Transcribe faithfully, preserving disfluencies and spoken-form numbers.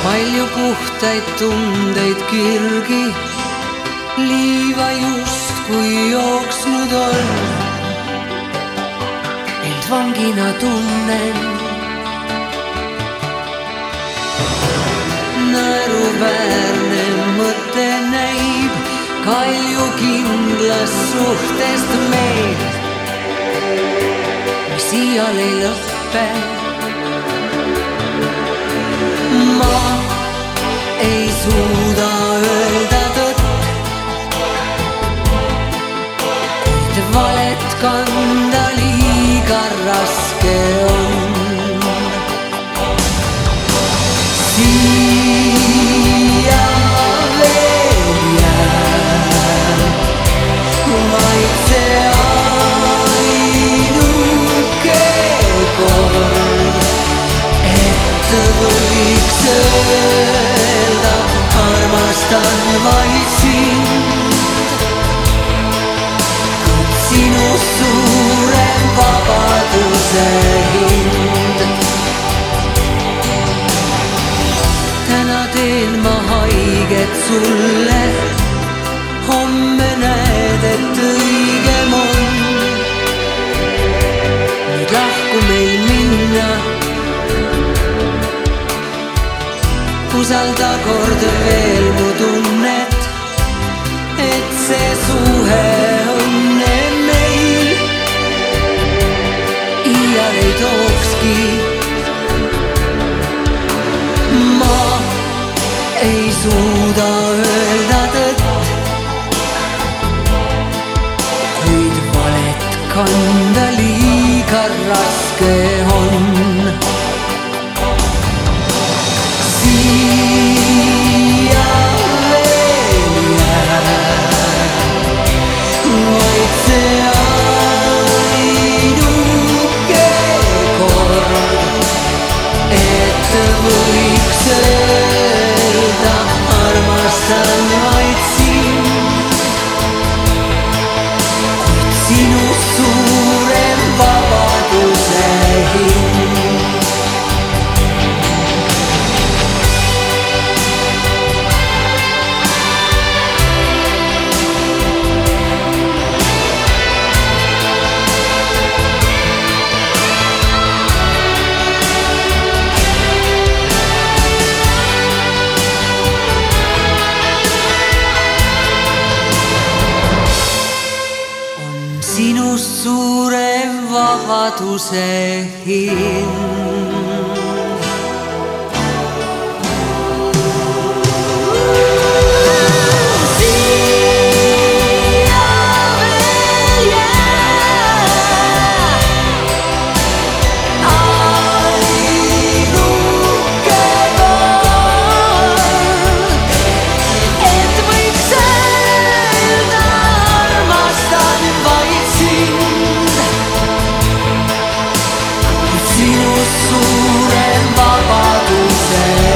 palju puhtaid tundeid kirgi, liiva justkui jooksnud on. Ent vangina tunnen naeruväärne mõte näib kalju kindlast suhtest meil, mis iial ei lõppe. Ma ei suuda öelda tõtt, kuid valet kanda liiga raske on. Siia veel jääb vaid see ainuke kord, et võiks öelda, armastan vaid sind, kuid sinust suurem vabaduse hind. Täna teen ma haiget sulle, homme näed, et õigem on. Nüüd lahku meil minna, usalda kord veel mu tunnet, et see suhe õnne meil iial ei tookski. Ma ei suuda öelda tõtt, kuid valet kanda liiga raske on. Siia veel jääb vaid see ainuke kord, et võiks öelda, armastan vaid sind, kuid sinust suurem vabaduse hind. Sinust suurem vabaduse hind. Suurem vabaduse